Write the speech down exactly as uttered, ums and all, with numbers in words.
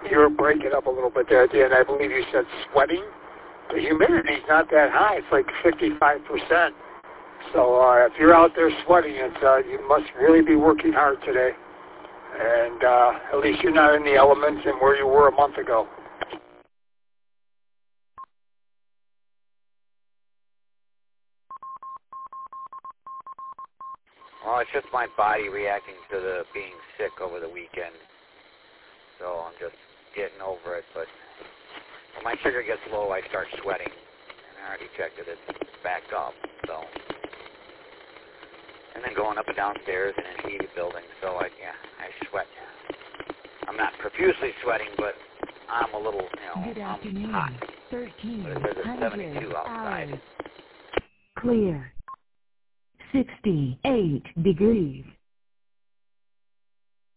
You're breaking up a little bit there at the end. I believe you said sweating. The humidity's not that high. It's like fifty-five percent. So uh, if you're out there sweating, it's, uh, you must really be working hard today. And uh, at least you're not in the elements and where you were a month ago. Well, it's just my body reacting to the being sick over the weekend. So I'm just getting over it. But when my sugar gets low, I start sweating. And I already checked it. It's back up. So, and then going up and downstairs in a heated building. So, I, yeah, I sweat. I'm not profusely sweating, but I'm a little, you know, Good I'm afternoon. hot. thirteen But it says it's seventy-two outside. Hours. Clear. sixty-eight degrees.